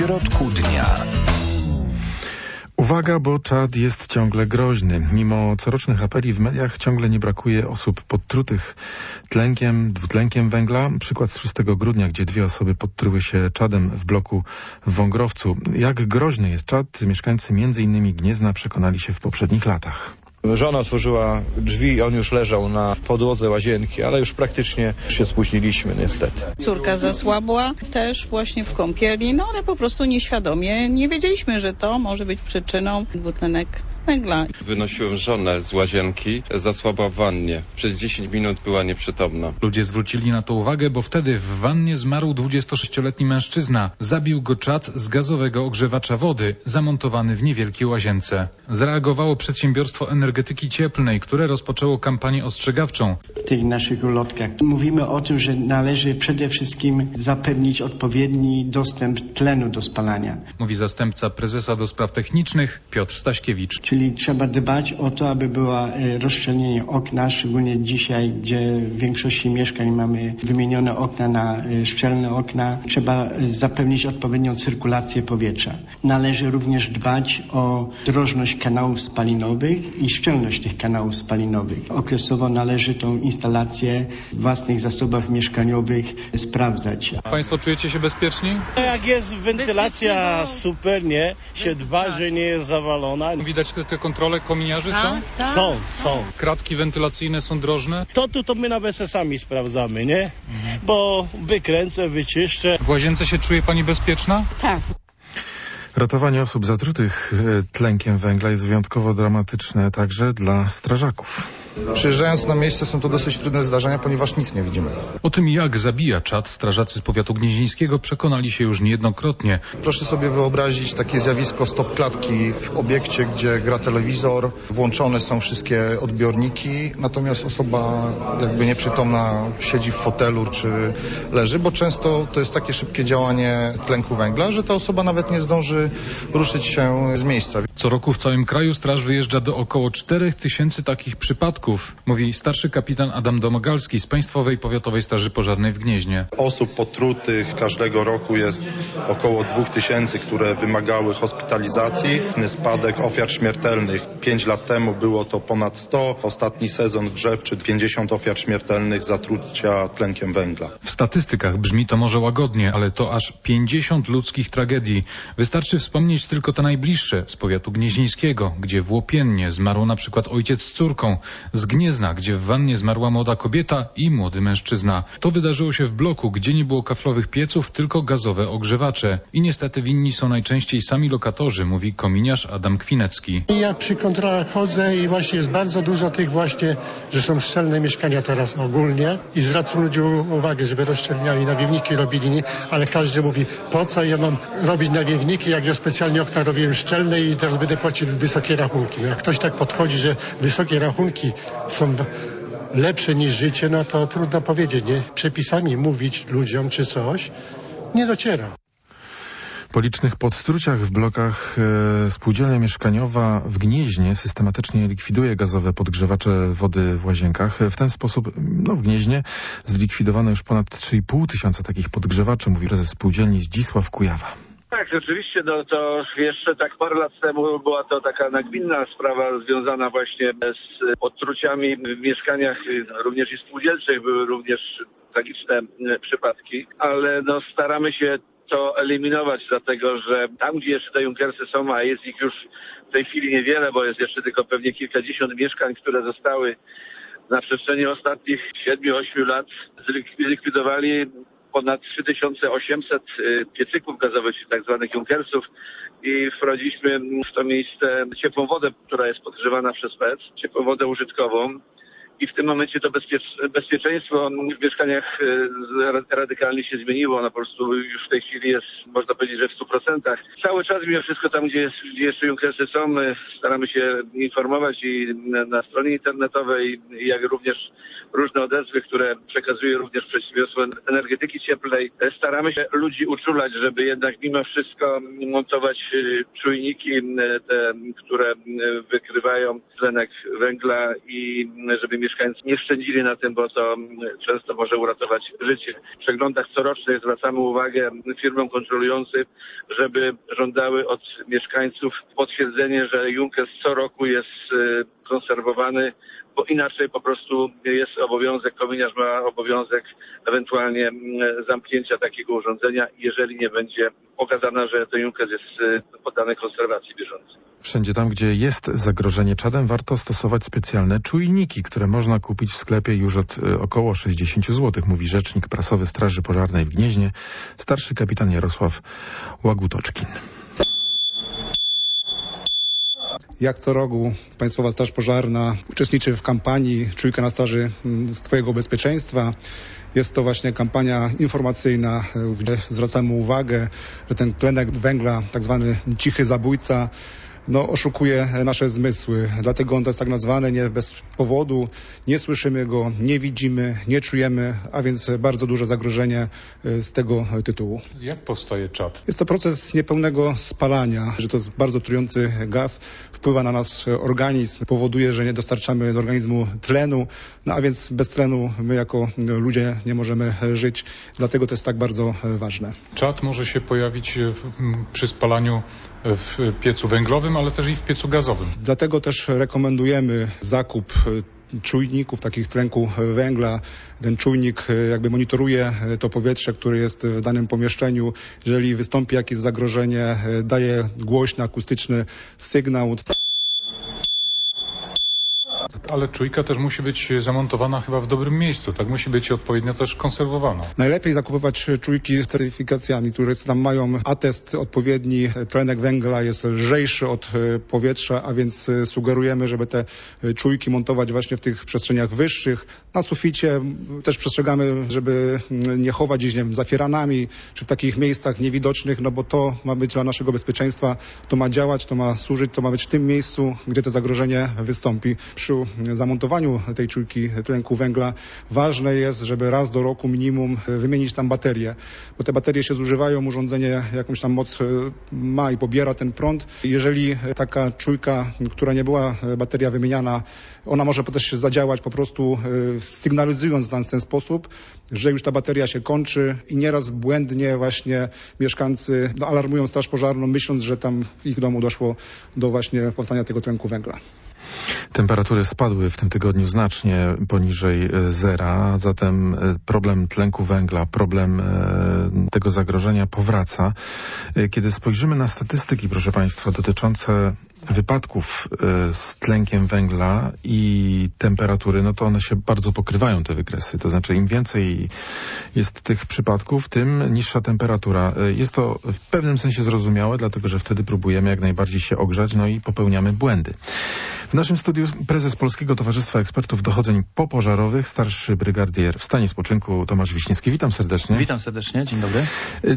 środku dnia. Uwaga, bo czad jest ciągle groźny. Mimo corocznych apeli w mediach ciągle nie brakuje osób podtrutych dwutlenkiem węgla. Przykład z 6 grudnia, gdzie 2 osoby podtruły się czadem w bloku w Wągrowcu. Jak groźny jest czad, mieszkańcy m.in. Gniezna przekonali się w poprzednich latach. Żona otworzyła drzwi, on już leżał na podłodze łazienki, ale już praktycznie się spóźniliśmy niestety. Córka zasłabła też właśnie w kąpieli, ale po prostu nieświadomie nie wiedzieliśmy, że to może być przyczyną dwutlenek węgla. Wynosiłem żonę z łazienki, zasłabła w wannie. Przez 10 minut była nieprzytomna. Ludzie zwrócili na to uwagę, bo wtedy w wannie zmarł 26-letni mężczyzna. Zabił go czad z gazowego ogrzewacza wody, zamontowany w niewielkiej łazience. Zareagowało przedsiębiorstwo energetyki cieplnej, które rozpoczęło kampanię ostrzegawczą. W tych naszych ulotkach mówimy o tym, że należy przede wszystkim zapewnić odpowiedni dostęp tlenu do spalania. Mówi zastępca prezesa do spraw technicznych Piotr Staśkiewicz. Czyli trzeba dbać o to, aby było rozszczelnienie okna, szczególnie dzisiaj, gdzie w większości mieszkań mamy wymienione okna na szczelne okna. Trzeba zapewnić odpowiednią cyrkulację powietrza. Należy również dbać o drożność kanałów spalinowych i szczelność tych kanałów spalinowych. Okresowo należy tą instalację w własnych zasobach mieszkaniowych sprawdzać. Państwo czujecie się bezpieczni? Jak jest wentylacja super, nie? Się dba, że nie jest zawalona. Widać te kontrole kominiarzy są? Są. Kratki wentylacyjne są drożne? To my nawet sami sprawdzamy, nie? Bo wykręcę, wyczyszczę. W łazience się czuje pani bezpieczna? Tak. Ratowanie osób zatrutych tlenkiem węgla jest wyjątkowo dramatyczne także dla strażaków. Przyjeżdżając na miejsce są to dosyć trudne zdarzenia, ponieważ nic nie widzimy. O tym, jak zabija czad, strażacy z powiatu gnieźnieńskiego przekonali się już niejednokrotnie. Proszę sobie wyobrazić takie zjawisko stop-klatki w obiekcie, gdzie gra telewizor, włączone są wszystkie odbiorniki, natomiast osoba jakby nieprzytomna siedzi w fotelu czy leży, bo często to jest takie szybkie działanie tlenku węgla, że ta osoba nawet nie zdąży ruszyć się z miejsca. Co roku w całym kraju straż wyjeżdża do około 4000 takich przypadków, mówi starszy kapitan Adam Domagalski z Państwowej Powiatowej Straży Pożarnej w Gnieźnie. Osób potrutych każdego roku jest około 2000, które wymagały hospitalizacji. Spadek ofiar śmiertelnych 5 lat temu było to ponad 100. Ostatni sezon grzewczy 50 ofiar śmiertelnych zatrucia tlenkiem węgla. W statystykach brzmi to może łagodnie, ale to aż 50 ludzkich tragedii. Wystarczy wspomnieć tylko te najbliższe z powiatu gnieźnieńskiego, gdzie w Łopiennie zmarł na przykład ojciec z córką, z Gniezna, gdzie w wannie zmarła młoda kobieta i młody mężczyzna. To wydarzyło się w bloku, gdzie nie było kaflowych pieców, tylko gazowe ogrzewacze. I niestety winni są najczęściej sami lokatorzy, mówi kominiarz Adam Kwinecki. Ja przy kontrolach chodzę i właśnie jest bardzo dużo tych właśnie, że są szczelne mieszkania teraz ogólnie i zwracam ludziom uwagę, żeby rozszczelniali nawiewniki, robili, nie? Ale każdy mówi, po co ja mam robić nawiewniki, jak ja specjalnie okna robiłem szczelne i teraz będę płacił wysokie rachunki. Jak ktoś tak podchodzi, że wysokie rachunki są lepsze niż życie, no to trudno powiedzieć, nie? Przepisami mówić ludziom czy coś nie dociera. Po licznych podstruciach w blokach spółdzielnia mieszkaniowa w Gnieźnie systematycznie likwiduje gazowe podgrzewacze wody w łazienkach. W ten sposób w Gnieźnie zlikwidowano już ponad 3500 takich podgrzewaczy, mówi prezes spółdzielni Zdzisław Kujawa. Tak, rzeczywiście, to jeszcze tak parę lat temu była to taka nagminna sprawa związana właśnie z odtruciami w mieszkaniach, również i spółdzielczych, były również tragiczne przypadki, ale staramy się to eliminować, dlatego że tam, gdzie jeszcze te Junkersy są, a jest ich już w tej chwili niewiele, bo jest jeszcze tylko pewnie kilkadziesiąt mieszkań, które zostały na przestrzeni ostatnich 7-8 lat zlikwidowali ponad 3800 piecyków gazowych, czyli tak zwanych Junkersów, i wprowadziliśmy w to miejsce ciepłą wodę, która jest podgrzewana przez PEC, ciepłą wodę użytkową. I w tym momencie to bezpieczeństwo w mieszkaniach radykalnie się zmieniło. Ono po prostu już w tej chwili jest, można powiedzieć, że w 100%. Cały czas mimo wszystko tam, gdzie jeszcze Junkersy są, staramy się informować i na stronie internetowej, jak również różne odezwy, które przekazuje również przedsiębiorstwo energetyki cieplnej. Staramy się ludzi uczulać, żeby jednak mimo wszystko montować czujniki, te, które wykrywają tlenek węgla, i żeby mieszkańcy nie szczędzili na tym, bo to często może uratować życie. W przeglądach corocznych zwracamy uwagę firmom kontrolującym, żeby żądały od mieszkańców potwierdzenie, że UNKES co roku jest konserwowany, bo inaczej po prostu jest obowiązek, kominiarz ma obowiązek ewentualnie zamknięcia takiego urządzenia, jeżeli nie będzie pokazane, że to UNKES jest poddany konserwacji bieżącej. Wszędzie tam, gdzie jest zagrożenie czadem, warto stosować specjalne czujniki, które można kupić w sklepie już od około 60 zł, mówi rzecznik prasowy Straży Pożarnej w Gnieźnie, starszy kapitan Jarosław Łagutoczkin. Jak co roku Państwowa Straż Pożarna uczestniczy w kampanii Czujka na straży Twojego bezpieczeństwa. Jest to właśnie kampania informacyjna, gdzie zwracamy uwagę, że ten tlenek węgla, tak zwany cichy zabójca, oszukuje nasze zmysły. Dlatego on jest tak nazwany nie bez powodu. Nie słyszymy go, nie widzimy, nie czujemy, a więc bardzo duże zagrożenie z tego tytułu. Jak powstaje czad? Jest to proces niepełnego spalania, że to jest bardzo trujący gaz, wpływa na nasz organizm, powoduje, że nie dostarczamy do organizmu tlenu, a więc bez tlenu my jako ludzie nie możemy żyć. Dlatego to jest tak bardzo ważne. Czad może się pojawić przy spalaniu w piecu węglowym, ale też i w piecu gazowym. Dlatego też rekomendujemy zakup czujników, takich tlenku węgla. Ten czujnik jakby monitoruje to powietrze, które jest w danym pomieszczeniu. Jeżeli wystąpi jakieś zagrożenie, daje głośny, akustyczny sygnał. Ale czujka też musi być zamontowana chyba w dobrym miejscu, tak? Musi być odpowiednio też konserwowana. Najlepiej zakupywać czujki z certyfikacjami, które tam mają atest odpowiedni, tlenek węgla jest lżejszy od powietrza, a więc sugerujemy, żeby te czujki montować właśnie w tych przestrzeniach wyższych. Na suficie też przestrzegamy, żeby nie chować gdzieś, nie wiem, za firanami, czy w takich miejscach niewidocznych, bo to ma być dla naszego bezpieczeństwa, to ma działać, to ma służyć, to ma być w tym miejscu, gdzie to zagrożenie wystąpi. Przy zamontowaniu tej czujki tlenku węgla ważne jest, żeby raz do roku minimum wymienić tam baterię, bo te baterie się zużywają, urządzenie jakąś tam moc ma i pobiera ten prąd. Jeżeli taka czujka, która nie była bateria wymieniana, ona może też zadziałać po prostu sygnalizując w ten sposób, że już ta bateria się kończy i nieraz błędnie właśnie mieszkańcy alarmują Straż Pożarną, myśląc, że tam w ich domu doszło do właśnie powstania tego tlenku węgla. Temperatury spadły w tym tygodniu znacznie poniżej zera, zatem problem tlenku węgla, problem tego zagrożenia powraca. Kiedy spojrzymy na statystyki, proszę Państwa, dotyczące wypadków z tlenkiem węgla i temperatury, to one się bardzo pokrywają, te wykresy. To znaczy im więcej jest tych przypadków, tym niższa temperatura. Jest to w pewnym sensie zrozumiałe, dlatego że wtedy próbujemy jak najbardziej się ogrzać, i popełniamy błędy. W naszym studiu prezes Polskiego Towarzystwa Ekspertów Dochodzeń Popożarowych, starszy brygardier w stanie spoczynku Tomasz Wiśniewski. Witam serdecznie. Witam serdecznie, dzień dobry.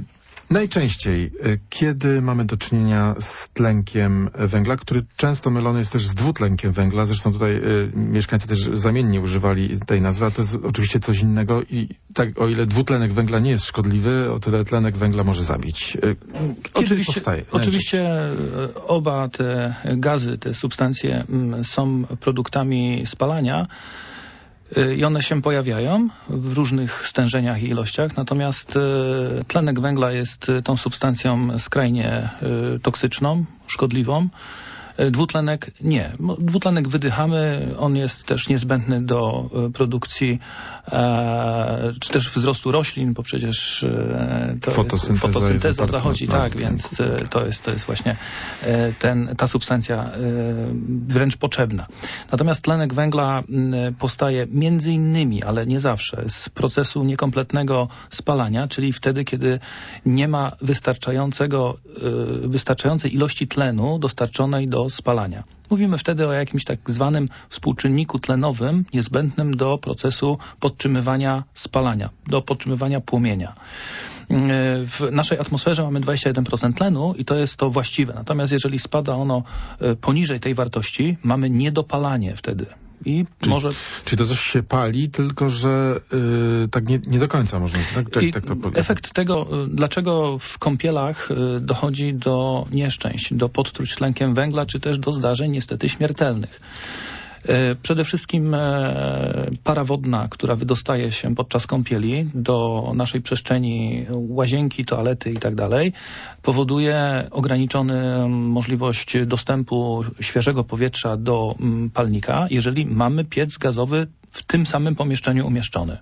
Najczęściej, kiedy mamy do czynienia z tlenkiem węgla, który często mylony jest też z dwutlenkiem węgla, zresztą tutaj mieszkańcy też zamiennie używali tej nazwy, a to jest oczywiście coś innego i tak o ile dwutlenek węgla nie jest szkodliwy, o tyle tlenek węgla może zabić. Kiedy powstaje? Oczywiście oba te gazy, te substancje są produktami spalania, i one się pojawiają w różnych stężeniach i ilościach, natomiast tlenek węgla jest tą substancją skrajnie toksyczną, szkodliwą. Dwutlenek nie. Dwutlenek wydychamy, on jest też niezbędny do produkcji czy też wzrostu roślin, bo przecież fotosynteza zachodzi, tak, więc to jest właśnie ta substancja wręcz potrzebna. Natomiast tlenek węgla powstaje między innymi, ale nie zawsze, z procesu niekompletnego spalania, czyli wtedy, kiedy nie ma wystarczającej ilości tlenu dostarczonej do spalania. Mówimy wtedy o jakimś tak zwanym współczynniku tlenowym niezbędnym do procesu podtrzymywania spalania, do podtrzymywania płomienia. W naszej atmosferze mamy 21% tlenu i to jest to właściwe. Natomiast jeżeli spada ono poniżej tej wartości, mamy niedopalanie wtedy. Czyli to coś się pali, tylko że tak nie do końca można tak to powiedzieć. Efekt tego, dlaczego w kąpielach dochodzi do nieszczęść, do podtruć tlenkiem węgla, czy też do zdarzeń niestety śmiertelnych. Przede wszystkim para wodna, która wydostaje się podczas kąpieli do naszej przestrzeni, łazienki, toalety i tak dalej, powoduje ograniczoną możliwość dostępu świeżego powietrza do palnika, jeżeli mamy piec gazowy w tym samym pomieszczeniu umieszczony.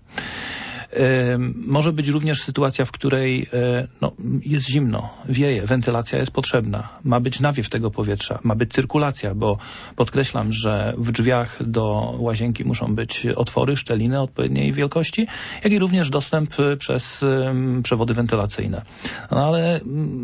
Może być również sytuacja, w której jest zimno, wieje, wentylacja jest potrzebna, ma być nawiew tego powietrza, ma być cyrkulacja, bo podkreślam, że w drzwiach do łazienki muszą być otwory, szczeliny odpowiedniej wielkości, jak i również dostęp przez przewody wentylacyjne. No ale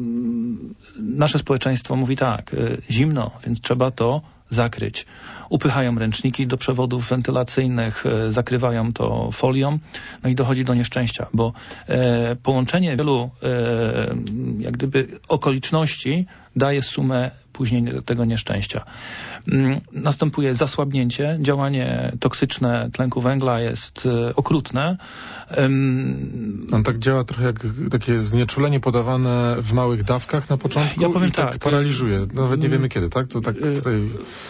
nasze społeczeństwo mówi tak, zimno, więc trzeba to zakryć. Upychają ręczniki do przewodów wentylacyjnych, zakrywają to folią, no i dochodzi do nieszczęścia, bo połączenie wielu jak gdyby okoliczności daje sumę później tego nieszczęścia. Następuje zasłabnięcie, działanie toksyczne tlenku węgla jest okrutne. On tak działa trochę jak takie znieczulenie podawane w małych dawkach na początku, ja powiem i tak paraliżuje. Nawet nie wiemy kiedy, tak? To tak tutaj...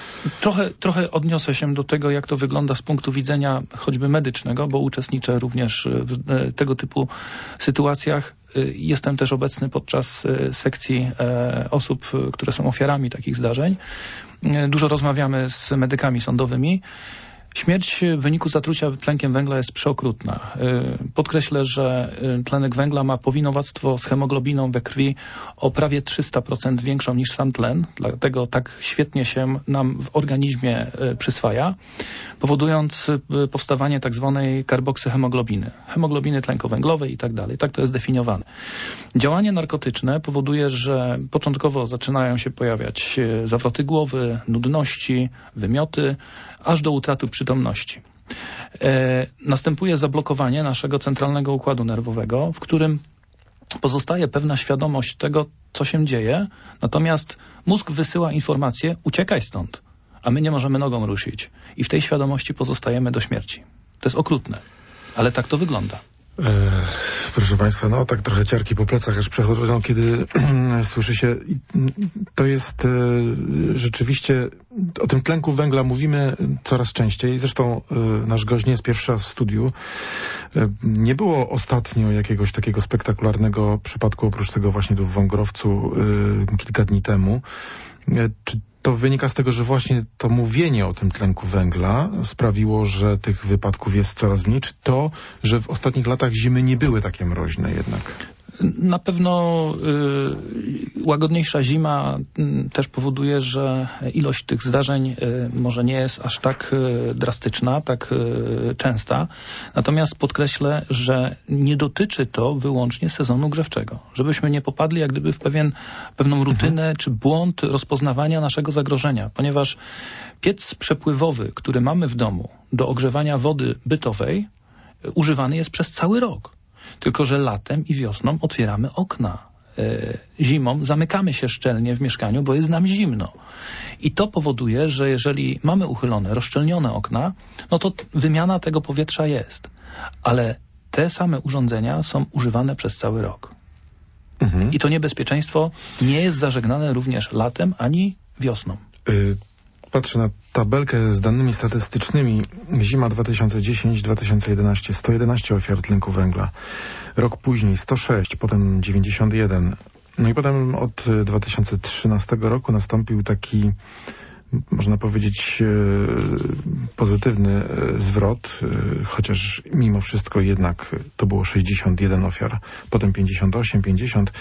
Trochę odniosę się do tego, jak to wygląda z punktu widzenia choćby medycznego, bo uczestniczę również w tego typu sytuacjach. Jestem też obecny podczas sekcji osób, które są ofiarami takich zdarzeń. Dużo rozmawiamy z medykami sądowymi. Śmierć w wyniku zatrucia tlenkiem węgla jest przeokrutna. Podkreślę, że tlenek węgla ma powinowactwo z hemoglobiną we krwi o prawie 300% większą niż sam tlen, dlatego tak świetnie się nam w organizmie przyswaja, powodując powstawanie tak zwanej karboksyhemoglobiny, hemoglobiny tlenkowęglowej i tak dalej. Tak to jest definiowane. Działanie narkotyczne powoduje, że początkowo zaczynają się pojawiać zawroty głowy, nudności, wymioty, aż do utraty przytomności. Następuje zablokowanie naszego centralnego układu nerwowego, w którym pozostaje pewna świadomość tego, co się dzieje, natomiast mózg wysyła informację, uciekaj stąd, a my nie możemy nogą ruszyć. I w tej świadomości pozostajemy do śmierci. To jest okrutne, ale tak to wygląda. Proszę Państwa, no tak trochę ciarki po plecach aż przechodzą, kiedy słyszy się, to jest rzeczywiście, o tym tlenku węgla mówimy coraz częściej, zresztą nasz gość nie jest pierwszy raz w studiu. Nie było ostatnio jakiegoś takiego spektakularnego przypadku, oprócz tego właśnie tu w Wągrowcu kilka dni temu. Czy to wynika z tego, że właśnie to mówienie o tym tlenku węgla sprawiło, że tych wypadków jest coraz mniej, czy to, że w ostatnich latach zimy nie były takie mroźne jednak? Na pewno łagodniejsza zima też powoduje, że ilość tych zdarzeń może nie jest aż tak drastyczna, tak częsta. Natomiast podkreślę, że nie dotyczy to wyłącznie sezonu grzewczego. Żebyśmy nie popadli jak gdyby w pewną rutynę czy błąd rozpoznawania naszego zagrożenia. Ponieważ piec przepływowy, który mamy w domu do ogrzewania wody bytowej, używany jest przez cały rok. Tylko że latem i wiosną otwieramy okna. Zimą zamykamy się szczelnie w mieszkaniu, bo jest nam zimno. I to powoduje, że jeżeli mamy uchylone, rozszczelnione okna, no to wymiana tego powietrza jest. Ale te same urządzenia są używane przez cały rok. I to niebezpieczeństwo nie jest zażegnane również latem ani wiosną. Patrzę na tabelkę z danymi statystycznymi. Zima 2010-2011, 111 ofiar tlenku węgla. Rok później 106, potem 91. No i potem od 2013 roku nastąpił taki, można powiedzieć, pozytywny zwrot, chociaż mimo wszystko jednak to było 61 ofiar, potem 58, 50.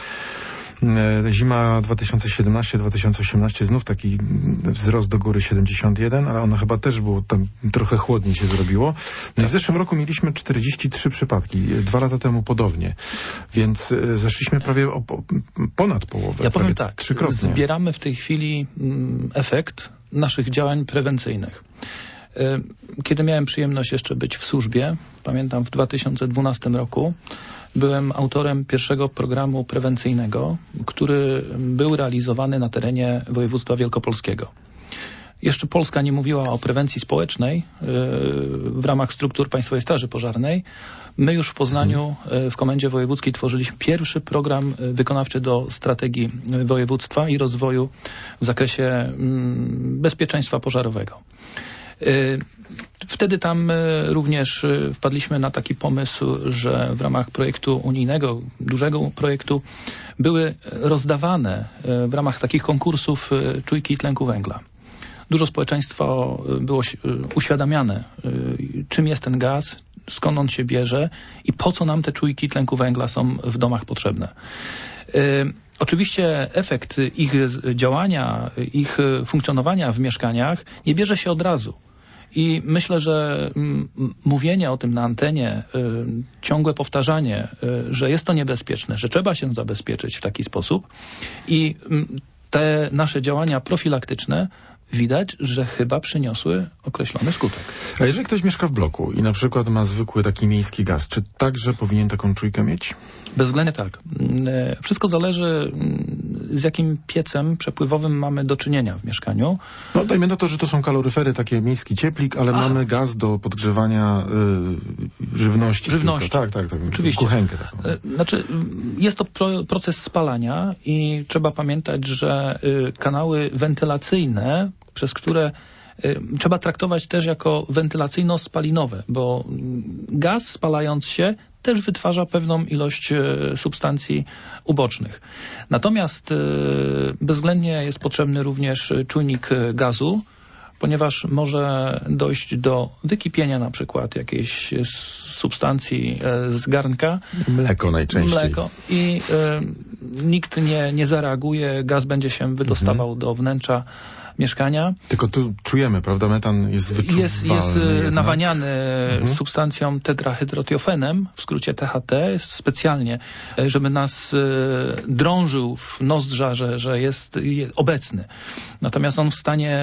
Zima 2017-2018 znów taki wzrost do góry 71, ale ona chyba też było tam trochę chłodniej się zrobiło. No i w zeszłym roku mieliśmy 43 przypadki, 2 lata temu podobnie, więc zeszliśmy prawie o ponad połowę. Ja powiem tak, trzykrotnie. Zbieramy w tej chwili efekt naszych działań prewencyjnych. Kiedy miałem przyjemność jeszcze być w służbie, pamiętam w 2012 roku, byłem autorem pierwszego programu prewencyjnego, który był realizowany na terenie województwa wielkopolskiego. Jeszcze Polska nie mówiła o prewencji społecznej w ramach struktur Państwowej Straży Pożarnej. My już w Poznaniu w Komendzie Wojewódzkiej tworzyliśmy pierwszy program wykonawczy do strategii województwa i rozwoju w zakresie bezpieczeństwa pożarowego. Wtedy tam również wpadliśmy na taki pomysł, że w ramach projektu unijnego, dużego projektu, były rozdawane w ramach takich konkursów czujki tlenku węgla. Dużo społeczeństwo było uświadamiane, czym jest ten gaz, skąd on się bierze i po co nam te czujki tlenku węgla są w domach potrzebne. Oczywiście efekt ich działania, ich funkcjonowania w mieszkaniach nie bierze się od razu. I myślę, że mówienie o tym na antenie, ciągłe powtarzanie, że jest to niebezpieczne, że trzeba się zabezpieczyć w taki sposób i te nasze działania profilaktyczne widać, że chyba przyniosły określony skutek. A jeżeli ktoś mieszka w bloku i na przykład ma zwykły taki miejski gaz, czy także powinien taką czujkę mieć? Bezwzględnie tak. Wszystko zależy, z jakim piecem przepływowym mamy do czynienia w mieszkaniu. No dajmy na to, że to są kaloryfery, takie miejski cieplik, ale mamy gaz do podgrzewania żywności. Tak, oczywiście. Kuchenkę taką. Znaczy, jest to proces spalania i trzeba pamiętać, że kanały wentylacyjne, przez które trzeba traktować też jako wentylacyjno-spalinowe, bo gaz spalając się też wytwarza pewną ilość substancji ubocznych. Natomiast bezwzględnie jest potrzebny również czujnik gazu, ponieważ może dojść do wykipienia na przykład jakiejś substancji z garnka. Mleko najczęściej. Mleko. I nikt nie zareaguje, gaz będzie się wydostawał do wnętrza mieszkania. Tylko tu czujemy, prawda? Metan jest wyczuwalny. Jest nawaniany substancją tetrahydrotiofenem, w skrócie THT, specjalnie, żeby nas drążył w nozdrza, że jest obecny. Natomiast on w stanie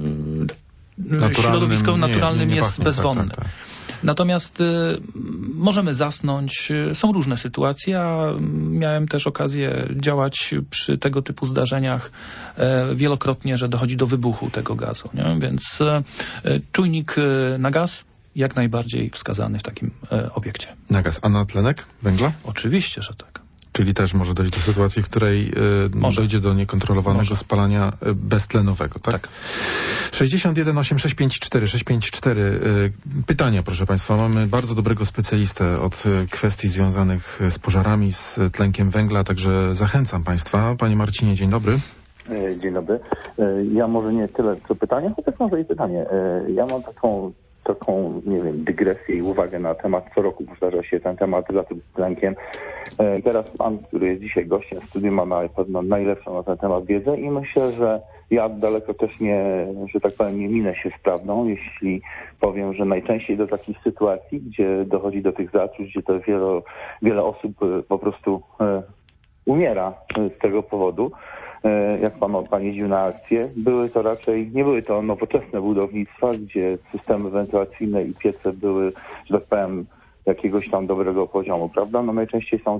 środowiskowym, naturalnym jest bezwonny. Tak. Natomiast możemy zasnąć, są różne sytuacje, a miałem też okazję działać przy tego typu zdarzeniach wielokrotnie, że dochodzi do wybuchu tego gazu. Nie? Więc czujnik na gaz jak najbardziej wskazany w takim obiekcie. Na gaz, a na tlenek węgla? Oczywiście, że tak. Czyli też może dojść do sytuacji, w której dojdzie do niekontrolowanego spalania beztlenowego, tak? Tak. 61 8654 654. Pytania, proszę Państwa. Mamy bardzo dobrego specjalistę od kwestii związanych z pożarami, z tlenkiem węgla, także zachęcam Państwa. Panie Marcinie, dzień dobry. Dzień dobry. Ja może nie tyle co pytanie, chociaż może i pytanie. Ja mam taką, nie wiem, dygresję i uwagę na temat, co roku powtarza się ten temat zatruć tlenkiem. Teraz pan, który jest dzisiaj gościem w studiu, ma na pewno najlepszą na ten temat wiedzę i myślę, że ja daleko też nie, że tak powiem, nie minę się z prawdą, jeśli powiem, że najczęściej do takich sytuacji, gdzie dochodzi do tych zatruć, gdzie to wiele osób po prostu umiera z tego powodu, jak pan jeździł na akcję, nie były to nowoczesne budownictwa, gdzie systemy wentylacyjne i piece były, że tak powiem, jakiegoś tam dobrego poziomu, prawda? No najczęściej są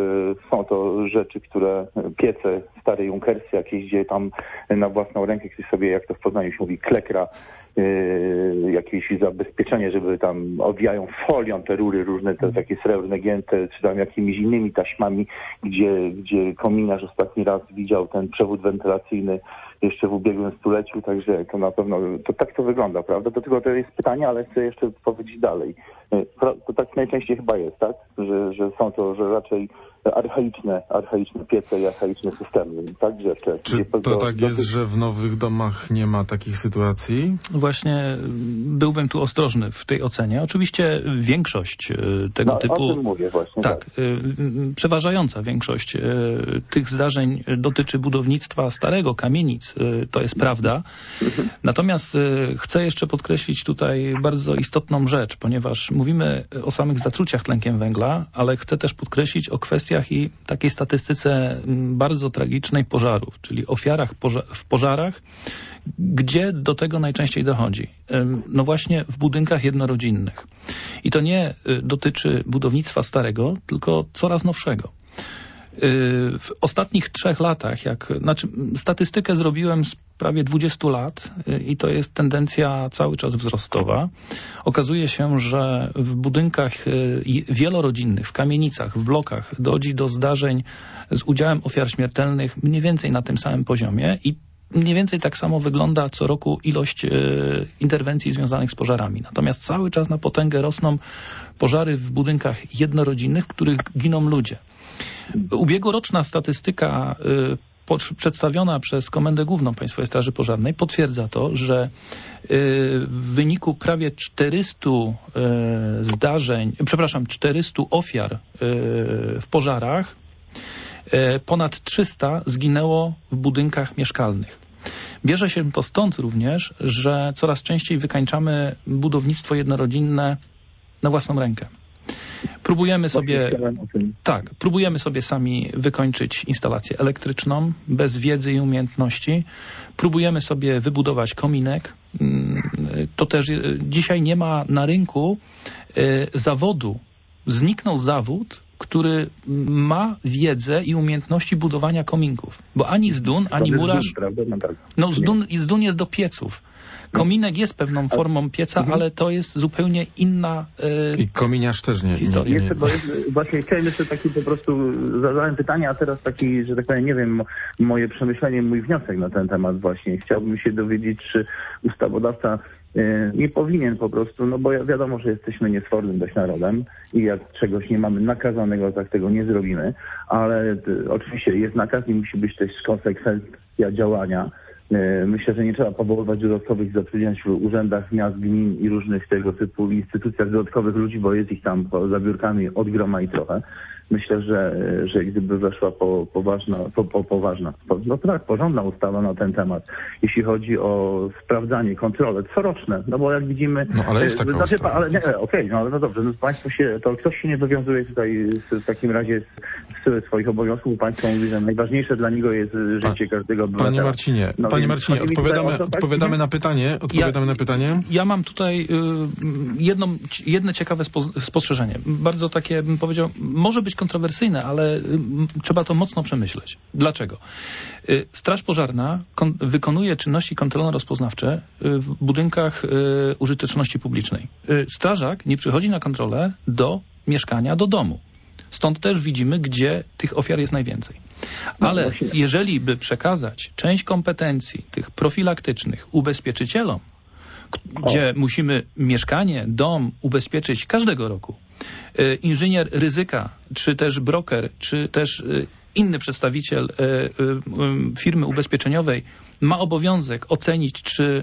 to rzeczy, które piece stare junkersy jakieś, gdzie tam na własną rękę ktoś sobie, jak to w Poznaniu się mówi, klekra jakieś zabezpieczenie, żeby tam owijają folią te rury różne, te takie srebrne gięte, czy tam jakimiś innymi taśmami, gdzie kominarz ostatni raz widział ten przewód wentylacyjny jeszcze w ubiegłym stuleciu, także to na pewno, to tak to wygląda, prawda? Do tego to jest pytanie, ale chcę jeszcze powiedzieć dalej. To tak najczęściej chyba jest, tak? Że są to, że raczej archaiczne piece i archaiczne systemy, tak? Czy to tak jest, że w nowych domach nie ma takich sytuacji? Właśnie byłbym tu ostrożny w tej ocenie. Oczywiście większość tego typu... O tym mówię właśnie. Tak. Przeważająca większość tych zdarzeń dotyczy budownictwa starego, kamienic. To jest prawda. Natomiast chcę jeszcze podkreślić tutaj bardzo istotną rzecz, ponieważ mówimy o samych zatruciach tlenkiem węgla, ale chcę też podkreślić o kwestiach i takiej statystyce bardzo tragicznej pożarów, czyli ofiarach w pożarach, gdzie do tego najczęściej dochodzi. No właśnie w budynkach jednorodzinnych. I to nie dotyczy budownictwa starego, tylko coraz nowszego. W ostatnich 3 latach, statystykę zrobiłem z prawie 20 lat i to jest tendencja cały czas wzrostowa. Okazuje się, że w budynkach wielorodzinnych, w kamienicach, w blokach dochodzi do zdarzeń z udziałem ofiar śmiertelnych mniej więcej na tym samym poziomie i mniej więcej tak samo wygląda co roku ilość interwencji związanych z pożarami. Natomiast cały czas na potęgę rosną pożary w budynkach jednorodzinnych, w których giną ludzie. Ubiegłoroczna statystyka przedstawiona przez Komendę Główną Państwowej Straży Pożarnej potwierdza to, że w wyniku prawie 400 400 ofiar w pożarach ponad 300 zginęło w budynkach mieszkalnych. Bierze się to stąd również, że coraz częściej wykańczamy budownictwo jednorodzinne na własną rękę. Próbujemy sobie sami wykończyć instalację elektryczną bez wiedzy i umiejętności. Próbujemy sobie wybudować kominek. To też dzisiaj nie ma na rynku zawodu. Zniknął zawód, który ma wiedzę i umiejętności budowania kominków. Bo ani zdun, ani murarz... Zdun jest do pieców. Kominek jest pewną formą pieca, ale to jest zupełnie inna I kominiarz też nie. Właśnie chciałem jeszcze taki po prostu, zadałem pytanie, a teraz taki, że tak powiem, nie wiem, moje przemyślenie, mój wniosek na ten temat właśnie. Chciałbym się dowiedzieć, czy ustawodawca nie powinien po prostu, no bo wiadomo, że jesteśmy niesfornym dość narodem i jak czegoś nie mamy nakazanego, tak tego nie zrobimy, ale oczywiście jest nakaz i musi być też konsekwencja działania. Myślę, że nie trzeba powoływać dodatkowych zatrudniać w urzędach miast, gmin i różnych tego typu instytucjach dodatkowych ludzi, bo jest ich tam za biurkami od groma i trochę. Myślę, że gdyby weszła porządna ustawa na ten temat, jeśli chodzi o sprawdzanie, kontrole coroczne, no bo jak widzimy... No ale jest taka ustawa. No dobrze, no państwo ktoś się nie zowiązuje tutaj w takim razie z swoich obowiązków. Państwo mówi, że najważniejsze dla niego jest życie każdego obywatela. Panie Marcinie, odpowiadamy na pytanie. Ja mam tutaj jedno ciekawe spostrzeżenie. Bardzo takie, bym powiedział, może być kontrowersyjne, ale trzeba to mocno przemyśleć. Dlaczego? Straż Pożarna wykonuje czynności kontrolno-rozpoznawcze w budynkach użyteczności publicznej. Strażak nie przychodzi na kontrolę do mieszkania, do domu. Stąd też widzimy, gdzie tych ofiar jest najwięcej. Ale jeżeli by przekazać część kompetencji tych profilaktycznych ubezpieczycielom, gdzie musimy mieszkanie, dom ubezpieczyć każdego roku, inżynier ryzyka, czy też broker, czy też inny przedstawiciel firmy ubezpieczeniowej ma obowiązek ocenić, czy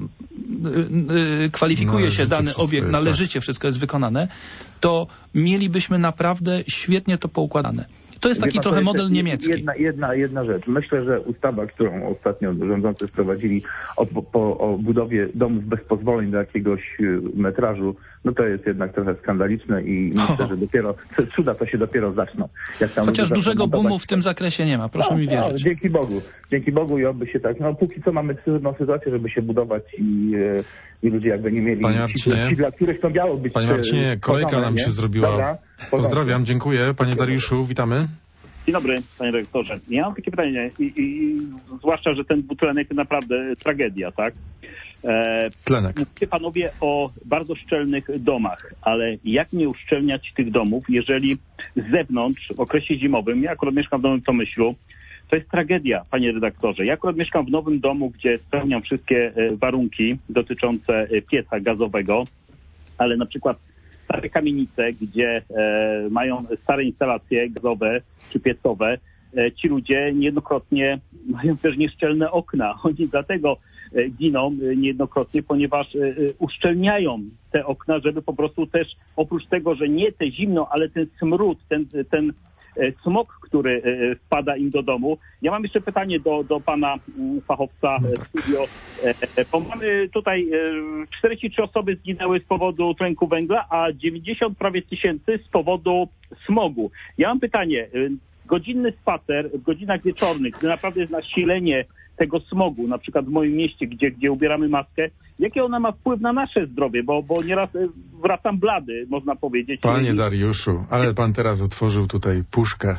kwalifikuje się dany obiekt, należycie wszystko jest wykonane, to mielibyśmy naprawdę świetnie to poukładane. To jest taki trochę model niemiecki. Jedna rzecz. Myślę, że ustawa, którą ostatnio rządzący wprowadzili o budowie domów bez pozwoleń do jakiegoś metrażu, no to jest jednak trochę skandaliczne i myślę, że dopiero cuda to się dopiero zaczną. Chociaż dużego boomu w tym zakresie nie ma, proszę mi wierzyć. Dzięki Bogu i oby się tak, póki co mamy trudną sytuację, żeby się budować i ludzie jakby nie mieli ci, dla których to miało być. Panie Marcinie, kolejka nam się zrobiła. Dobra, pozdrawiam, dziękuję. Panie Dariuszu, witamy. Dzień dobry, panie dyrektorze. Ja mam takie pytanie, i zwłaszcza, że ten dwutlenek to naprawdę tragedia, tak? Tlenek. Mówicie panowie o bardzo szczelnych domach, ale jak nie uszczelniać tych domów, jeżeli z zewnątrz w okresie zimowym, ja akurat mieszkam w Nowym Tomyślu, to jest tragedia, panie redaktorze. Ja akurat mieszkam w nowym domu, gdzie spełniam wszystkie warunki dotyczące pieca gazowego, ale na przykład stare kamienice, gdzie mają stare instalacje gazowe czy piecowe, ci ludzie niejednokrotnie mają też nieszczelne okna. Oni dlatego giną niejednokrotnie, ponieważ uszczelniają te okna, żeby po prostu też oprócz tego, że nie te zimno, ale ten smród, ten smog, który wpada im do domu. Ja mam jeszcze pytanie do pana fachowca w studio, bo mamy tutaj 43 osoby zginęły z powodu tlenku węgla, a 90 prawie tysięcy z powodu smogu. Ja mam pytanie, godzinny spacer w godzinach wieczornych, gdy naprawdę jest nasilenie tego smogu, na przykład w moim mieście, gdzie ubieramy maskę, jaki ona ma wpływ na nasze zdrowie, bo nieraz wracam blady, można powiedzieć. Panie Dariuszu, ale pan teraz otworzył tutaj puszkę.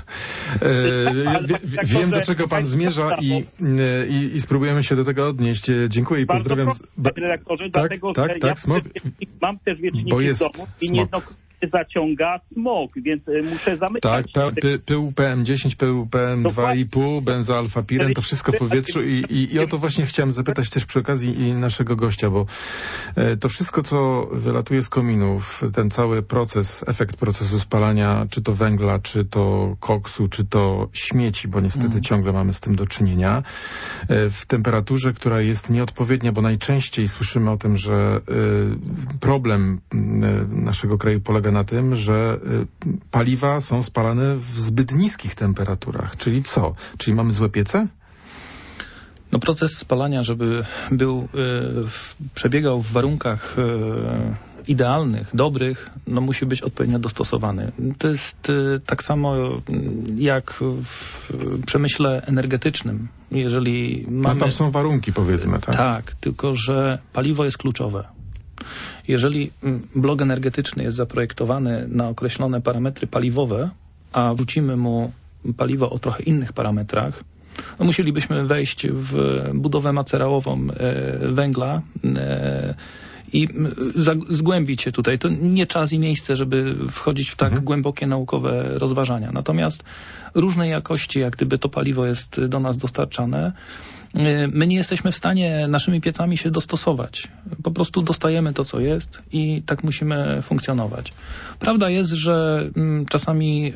Wiem, do czego pan zmierza i spróbujemy się do tego odnieść. Dziękuję i pozdrawiam. Panie redaktorze, dlatego że ja smog. mam też wieczniki w domu i zaciąga smog, więc muszę zamykać. Tak, pył PM10, pył PM2,5, benzoalfapiren, to wszystko w powietrzu i o to właśnie chciałem zapytać też przy okazji i naszego gościa, bo to wszystko, co wylatuje z kominów, ten cały proces, efekt procesu spalania, czy to węgla, czy to koksu, czy to śmieci, bo niestety ciągle mamy z tym do czynienia, w temperaturze, która jest nieodpowiednia, bo najczęściej słyszymy o tym, że problem naszego kraju polega na tym, że paliwa są spalane w zbyt niskich temperaturach. Czyli co? Czyli mamy złe piece? No proces spalania, żeby przebiegał w warunkach idealnych, dobrych, no musi być odpowiednio dostosowany. To jest tak samo jak w przemyśle energetycznym. Jeżeli mamy... tam są warunki, powiedzmy, tak? Tak, tylko że paliwo jest kluczowe. Jeżeli blok energetyczny jest zaprojektowany na określone parametry paliwowe, a wrzucimy mu paliwo o trochę innych parametrach, no musielibyśmy wejść w budowę macerałową węgla i zgłębić się tutaj. To nie czas i miejsce, żeby wchodzić w tak głębokie naukowe rozważania. Natomiast różnej jakości, jak gdyby to paliwo jest do nas dostarczane, my nie jesteśmy w stanie naszymi piecami się dostosować. Po prostu dostajemy to, co jest i tak musimy funkcjonować. Prawda jest, że czasami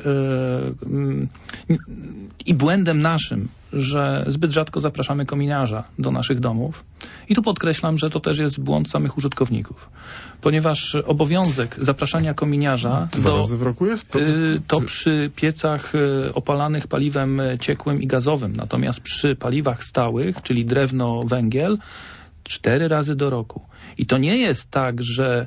i błędem naszym, że zbyt rzadko zapraszamy kominiarza do naszych domów. I tu podkreślam, że to też jest błąd samych użytkowników. Ponieważ obowiązek zapraszania kominiarza Dwa razy w roku jest? To przy piecach opalanych paliwem ciekłym i gazowym. Natomiast przy paliwach stałych, czyli drewno, węgiel, 4 razy do roku. I to nie jest tak, że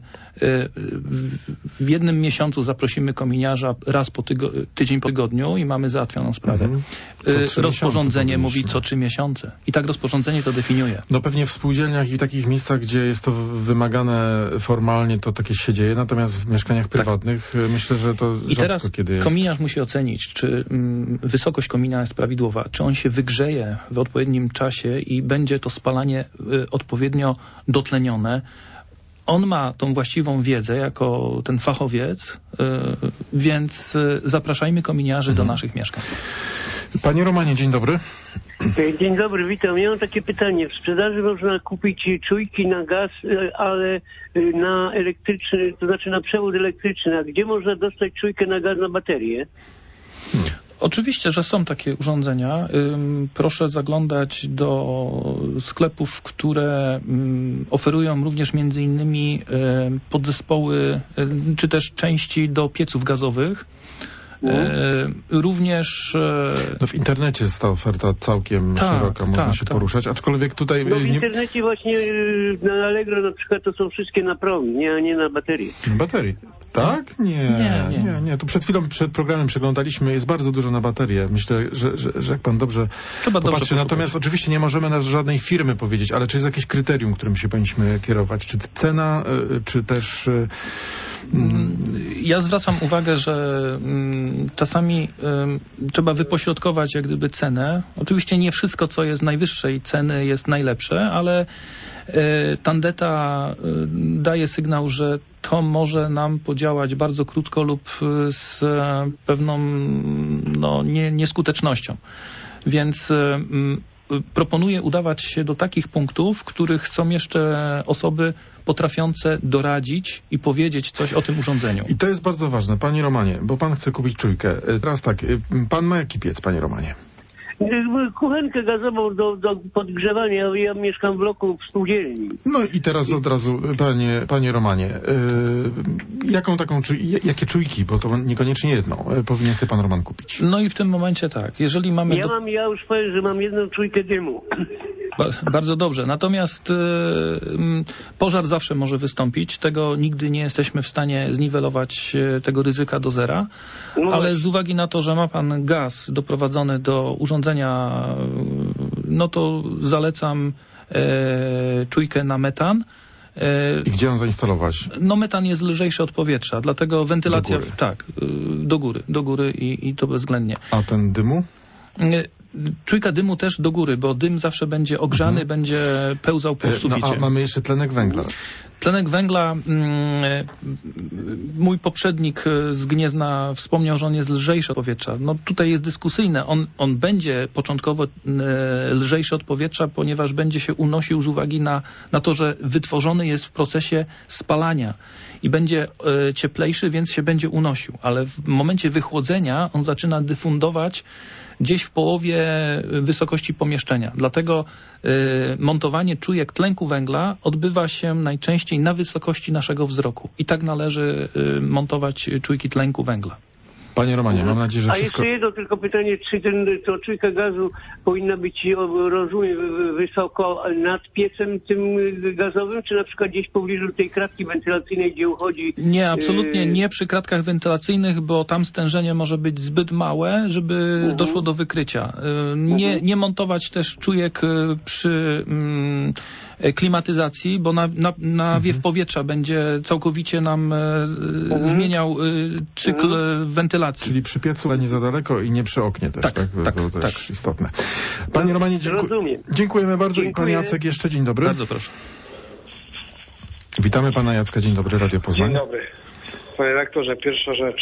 w jednym miesiącu zaprosimy kominiarza raz tydzień po tygodniu i mamy załatwioną sprawę. Rozporządzenie mówi co 3 miesiące. I tak rozporządzenie to definiuje. No pewnie w spółdzielniach i w takich miejscach, gdzie jest to wymagane formalnie, to takie się dzieje. Natomiast w mieszkaniach prywatnych myślę, że to rzadko teraz kiedy jest. Kominiarz musi ocenić, czy wysokość komina jest prawidłowa, czy on się wygrzeje w odpowiednim czasie i będzie to spalanie odpowiednio dotlenione. On ma tą właściwą wiedzę jako ten fachowiec, więc zapraszajmy kominiarzy do naszych mieszkań. Panie Romanie, dzień dobry. Dzień dobry, witam. Ja mam takie pytanie. W sprzedaży można kupić czujki na gaz, ale na elektryczny, to znaczy na przewód elektryczny. A gdzie można dostać czujkę na gaz na baterię? Oczywiście, że są takie urządzenia. Proszę zaglądać do sklepów, które oferują również między innymi podzespoły, czy też części do pieców gazowych. Również... No w internecie jest ta oferta całkiem szeroka, można się poruszać, aczkolwiek tutaj... No w internecie właśnie na Allegro na przykład to są wszystkie na prąd, nie na baterii. Baterii? Tak? Nie. Tu przed chwilą, przed programem przeglądaliśmy, jest bardzo dużo na baterię. Myślę, że jak pan dobrze popatrzy. Natomiast oczywiście nie możemy na żadnej firmy powiedzieć, ale czy jest jakieś kryterium, którym się powinniśmy kierować? Czy cena, czy też... Ja zwracam uwagę, że czasami trzeba wypośrodkować jak gdyby cenę. Oczywiście nie wszystko, co jest najwyższej ceny, jest najlepsze, ale tandeta daje sygnał, że to może nam podziałać bardzo krótko lub z pewną nieskutecznością. Więc proponuję udawać się do takich punktów, w których są jeszcze osoby potrafiące doradzić i powiedzieć coś o tym urządzeniu. I to jest bardzo ważne, panie Romanie, bo pan chce kupić czujkę. Teraz tak, pan ma jaki piec, panie Romanie? Kuchenkę gazową do podgrzewania. Ja mieszkam w bloku w spółdzielni. No i teraz od razu, panie Romanie, jakie czujki, bo to niekoniecznie jedną, powinien sobie pan Roman kupić? No i w tym momencie tak, jeżeli mamy... Ja już powiem, że mam jedną czujkę dymu. Bardzo dobrze, natomiast pożar zawsze może wystąpić, tego nigdy nie jesteśmy w stanie zniwelować tego ryzyka do zera, ale z uwagi na to, że ma pan gaz doprowadzony do urządzenia, no to zalecam czujkę na metan. I gdzie ją zainstalować? No metan jest lżejszy od powietrza, dlatego wentylacja... Do góry. Tak, do góry i to bezwzględnie. A ten dymu? Czujka dymu też do góry, bo dym zawsze będzie ogrzany, będzie pełzał po suficie. A mamy jeszcze tlenek węgla. Tlenek węgla, mój poprzednik z Gniezna wspomniał, że on jest lżejszy od powietrza. No tutaj jest dyskusyjne. On będzie początkowo lżejszy od powietrza, ponieważ będzie się unosił z uwagi na to, że wytworzony jest w procesie spalania i będzie cieplejszy, więc się będzie unosił. Ale w momencie wychłodzenia on zaczyna dyfundować gdzieś w połowie wysokości pomieszczenia. Dlatego montowanie czujek tlenku węgla odbywa się najczęściej na wysokości naszego wzroku. I tak należy montować czujki tlenku węgla. Panie Romanie, mam nadzieję, że wszystko... A jeszcze jedno tylko pytanie, czy to czujka gazu powinna być, rozumiem, wysoko nad piecem tym gazowym, czy na przykład gdzieś w pobliżu tej kratki wentylacyjnej, gdzie uchodzi... Nie, absolutnie nie przy kratkach wentylacyjnych, bo tam stężenie może być zbyt małe, żeby doszło do wykrycia. Nie montować też czujek przy klimatyzacji, bo nawiew powietrza będzie całkowicie nam zmieniał cykl wentylacji. Czyli przy piecu, ale nie za daleko i nie przy oknie też, tak? To też istotne. Panie Romanie, dziękujemy bardzo. I pan Jacek jeszcze, dzień dobry. Bardzo proszę. Witamy pana Jacka, dzień dobry, Radio Poznań. Dzień dobry. Panie redaktorze, pierwsza rzecz,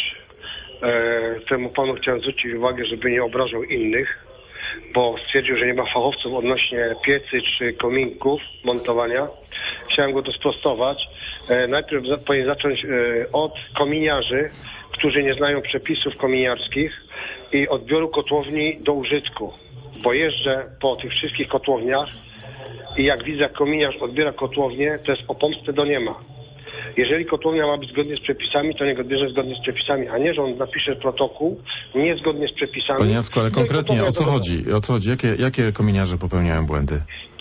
temu panu chciałem zwrócić uwagę, żeby nie obrażał innych, bo stwierdził, że nie ma fachowców odnośnie piecy czy kominków montowania. Chciałem go to sprostować. Najpierw powinien zacząć od kominiarzy, którzy nie znają przepisów kominiarskich i odbioru kotłowni do użytku. Bo jeżdżę po tych wszystkich kotłowniach i jak widzę, jak kominiarz odbiera kotłownię, to jest o pomstę do niema. Jeżeli kotłownia ma być zgodnie z przepisami, to niech odbierze zgodnie z przepisami, a nie, że on napisze protokół niezgodnie z przepisami. Panie Jacku, ale konkretnie o co chodzi? O co chodzi? Jakie kominiarze popełniają błędy?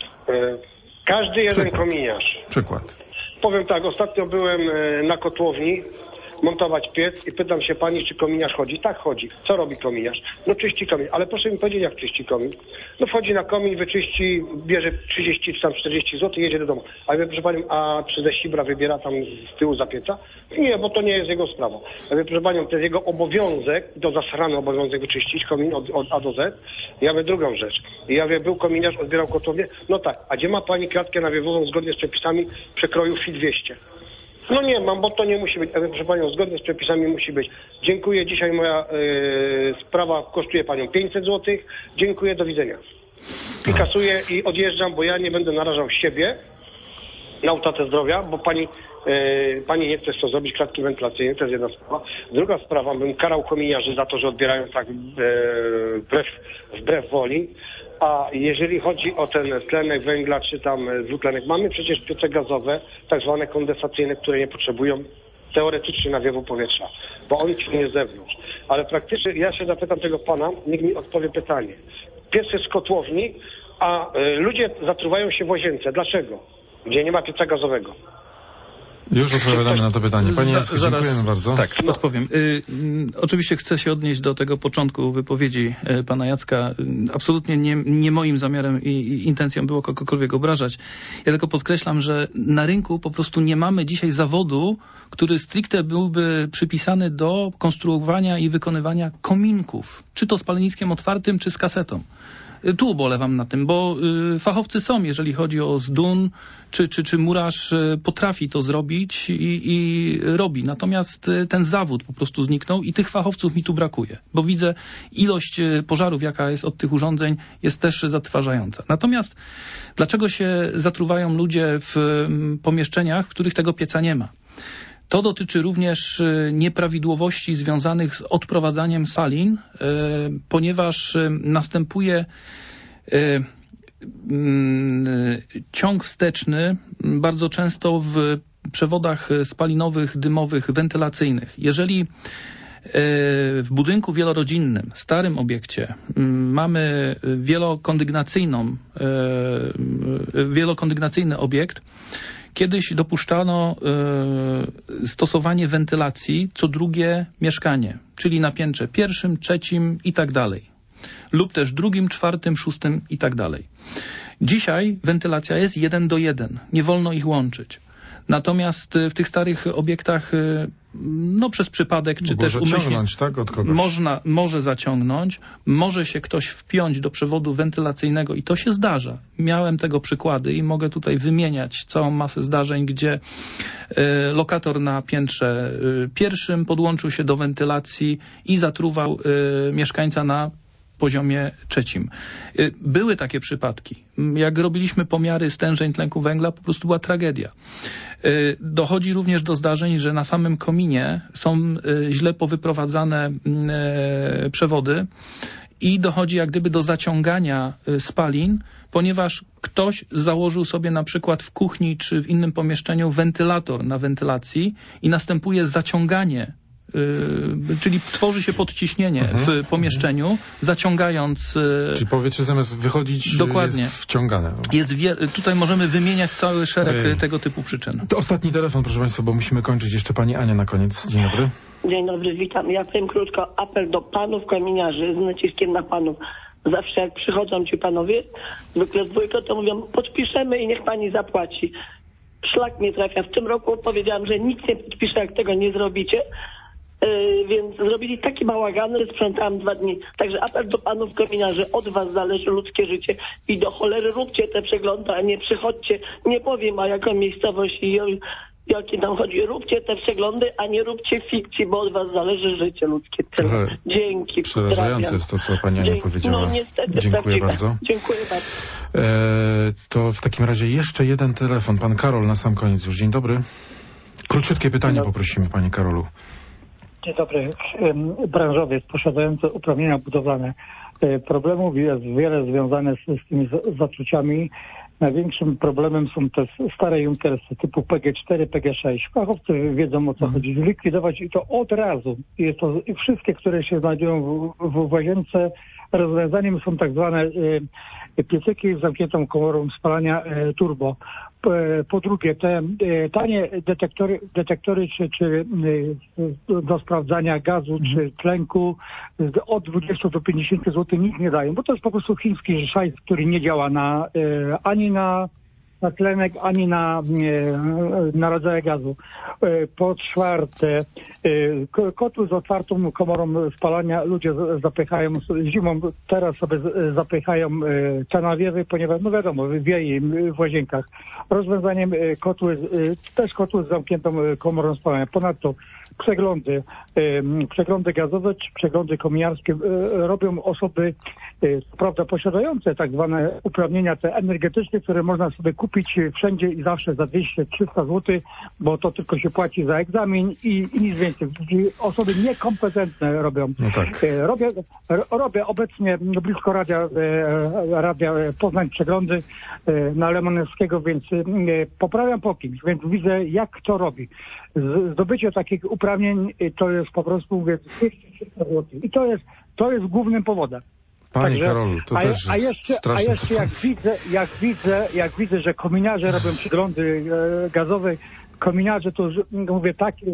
Każdy jeden kominiarz. Przykład. Powiem tak, ostatnio byłem na kotłowni montować piec i pytam się pani, czy kominiarz chodzi. Tak, chodzi. Co robi kominiarz? No czyści komin. Ale proszę mi powiedzieć, jak czyści komin. No wchodzi na komin, wyczyści, bierze 30 czy tam 40 zł i jedzie do domu. A wie, proszę panią, a czy ze sibra wybiera tam z tyłu za pieca? Nie, bo to nie jest jego sprawa. A wie, proszę panią, to jest jego obowiązek, to zasrany obowiązek wyczyścić komin od A do Z. Ja wiem drugą rzecz. Ja wiem, był kominiarz, odbierał kotłownię. No tak, a gdzie ma pani kratkę nawiewową zgodnie z przepisami przekroju FI 200? No nie mam, bo to nie musi być. Proszę panią, zgodnie z przepisami musi być. Dziękuję, dzisiaj moja sprawa kosztuje panią 500 zł. Dziękuję, do widzenia. I kasuję i odjeżdżam, bo ja nie będę narażał siebie na utratę zdrowia, bo pani nie chce zrobić klatki wentylacyjne, to jest jedna sprawa. Druga sprawa, bym karał kominiarzy za to, że odbierają tak wbrew woli. A jeżeli chodzi o ten tlenek węgla, czy tam dwutlenek, mamy przecież piece gazowe, tak zwane kondensacyjne, które nie potrzebują teoretycznie nawiewu powietrza, bo on ciągnie z zewnątrz. Ale praktycznie ja się zapytam tego pana, niech mi odpowie pytanie. Piec jest z kotłowni, a ludzie zatruwają się w łazience. Dlaczego? Gdzie nie ma pieca gazowego. Już odpowiadamy na to pytanie. Panie Jacku, dziękujemy bardzo. Tak, odpowiem. Oczywiście chcę się odnieść do tego początku wypowiedzi pana Jacka. Absolutnie nie moim zamiarem i intencją było kogokolwiek obrażać. Ja tylko podkreślam, że na rynku po prostu nie mamy dzisiaj zawodu, który stricte byłby przypisany do konstruowania i wykonywania kominków. Czy to z palniskiem otwartym, czy z kasetą. Tu ubolewam na tym, bo fachowcy są, jeżeli chodzi o zdun, czy murarz potrafi to zrobić i robi. Natomiast ten zawód po prostu zniknął i tych fachowców mi tu brakuje, bo widzę ilość pożarów, jaka jest od tych urządzeń, jest też zatrważająca. Natomiast dlaczego się zatruwają ludzie w pomieszczeniach, w których tego pieca nie ma? To dotyczy również nieprawidłowości związanych z odprowadzaniem spalin, ponieważ następuje ciąg wsteczny bardzo często w przewodach spalinowych, dymowych, wentylacyjnych. Jeżeli w budynku wielorodzinnym, starym obiekcie mamy wielokondygnacyjny obiekt, kiedyś dopuszczano stosowanie wentylacji co drugie mieszkanie, czyli na piętrze pierwszym, trzecim i tak dalej. Lub też drugim, czwartym, szóstym i tak dalej. Dzisiaj wentylacja jest 1:1. Nie wolno ich łączyć. Natomiast w tych starych obiektach przez przypadek, czy też umyślnie, tak, od kogoś. może zaciągnąć, może się ktoś wpiąć do przewodu wentylacyjnego i to się zdarza. Miałem tego przykłady i mogę tutaj wymieniać całą masę zdarzeń, gdzie lokator na piętrze pierwszym podłączył się do wentylacji i zatruwał mieszkańca na poziomie trzecim. Były takie przypadki. Jak robiliśmy pomiary stężeń tlenku węgla, po prostu była tragedia. Dochodzi również do zdarzeń, że na samym kominie są źle powyprowadzane przewody i dochodzi jak gdyby do zaciągania spalin, ponieważ ktoś założył sobie na przykład w kuchni czy w innym pomieszczeniu wentylator na wentylacji i następuje zaciąganie, czyli tworzy się podciśnienie w pomieszczeniu, zaciągając... Czyli powietrze zamiast wychodzić dokładnie jest wciągane. Tutaj możemy wymieniać cały szereg tego typu przyczyn. To ostatni telefon, proszę Państwa, bo musimy kończyć. Jeszcze pani Ania na koniec. Dzień dobry. Dzień dobry, witam. Ja powiem krótko apel do panów kominiarzy z naciskiem na panów. Zawsze jak przychodzą ci panowie, zwykle dwójko, to mówią, podpiszemy i niech pani zapłaci. Szlak mnie trafia. W tym roku powiedziałam, że nic nie podpiszę, jak tego nie zrobicie. Więc zrobili taki bałagan, że sprzątałam 2 dni. Także apel do panów kominiarzy, od was zależy ludzkie życie i do cholery róbcie te przeglądy, a nie przychodźcie, nie powiem o jaką miejscowość i jakie tam chodzi. Róbcie te przeglądy, a nie róbcie fikcji, bo od was zależy życie ludzkie. Tyle. Dzięki. Przerażające jest to, co pani Ania powiedziała. No niestety. Dziękuję bardzo. Dziękuję bardzo. To w takim razie jeszcze jeden telefon. Pan Karol na sam koniec już. Dzień dobry. Króciutkie pytanie poprosimy, panie Karolu. Dzień dobry. Branżowiec posiadający uprawnienia budowlane. Problemów jest wiele związanych z tymi zatruciami. Największym problemem są te stare Junkersy typu PG4, PG6. Fachowcy wiedzą, o co chodzi. Zlikwidować i to od razu. Jest to wszystkie, które się znajdują w łazience. Rozwiązaniem są tak zwane piecyki z zamkniętą komorą spalania turbo. Po drugie, te tanie detektory czy do sprawdzania gazu czy tlenku od 20 do 50 zł nic nie dają, bo to jest po prostu chiński szajs, który nie działa ani na tlenek, ani na rodzaje gazu. Po czwarte, kotły z otwartą komorą spalania ludzie zapychają zimą, teraz sobie zapychają kanawiewy, ponieważ, no wiadomo, wieje im w łazienkach. Rozwiązaniem też kotły z zamkniętą komorą spalania. Ponadto przeglądy gazowe czy przeglądy kominiarskie robią osoby, co prawda posiadające tak zwane uprawnienia te energetyczne, które można sobie kupić wszędzie i zawsze za 200-300 zł, bo to tylko się płaci za egzamin i nic więcej. Osoby niekompetentne robią. No tak. Robię obecnie blisko Radia Poznań przeglądy na Lemanowskiego, więc poprawiam po kimś, więc widzę, jak to robi. Zdobycie takich uprawnień to jest po prostu, mówię, 200-300 zł. I to jest głównym powodem. Panie Karolu, to też straszne. Jak widzę, że kominiarze robią przeglądy gazowe, kominiarze to mówię takie...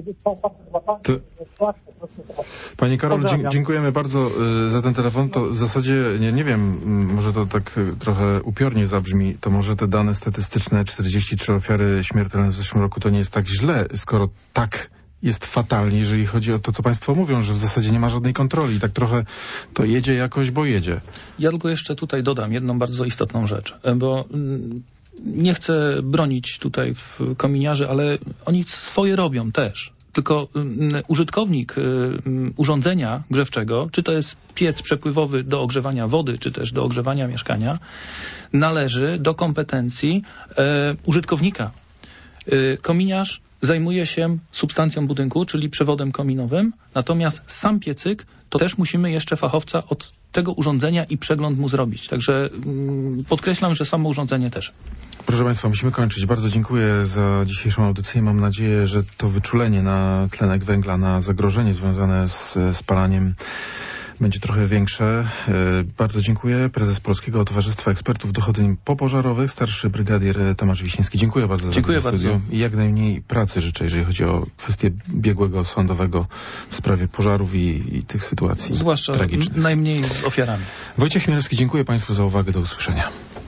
Panie Karolu, dziękujemy bardzo za ten telefon. To w zasadzie, nie wiem, może to tak trochę upiornie zabrzmi, to może te dane statystyczne, 43 ofiary śmiertelne w zeszłym roku, to nie jest tak źle, skoro tak jest fatalnie, jeżeli chodzi o to, co państwo mówią, że w zasadzie nie ma żadnej kontroli. Tak trochę to jedzie jakoś, bo jedzie. Ja tylko jeszcze tutaj dodam jedną bardzo istotną rzecz, bo nie chcę bronić tutaj kominiarzy, ale oni swoje robią też. Tylko użytkownik urządzenia grzewczego, czy to jest piec przepływowy do ogrzewania wody, czy też do ogrzewania mieszkania, należy do kompetencji użytkownika. Kominiarz zajmuje się substancją budynku, czyli przewodem kominowym, natomiast sam piecyk to też musimy jeszcze fachowca od tego urządzenia i przegląd mu zrobić. Także podkreślam, że samo urządzenie też. Proszę Państwa, musimy kończyć. Bardzo dziękuję za dzisiejszą audycję. Mam nadzieję, że to wyczulenie na tlenek węgla, na zagrożenie związane z spalaniem będzie trochę większe. Bardzo dziękuję. Prezes Polskiego Towarzystwa Ekspertów Dochodzeń Popożarowych, starszy brygadier Tomasz Wiśniewski. Dziękuję bardzo za to studio. I jak najmniej pracy życzę, jeżeli chodzi o kwestię biegłego sądowego w sprawie pożarów i tych sytuacji zwłaszcza tragicznych. Najmniej z ofiarami. Wojciech Chmielewski, dziękuję Państwu za uwagę. Do usłyszenia.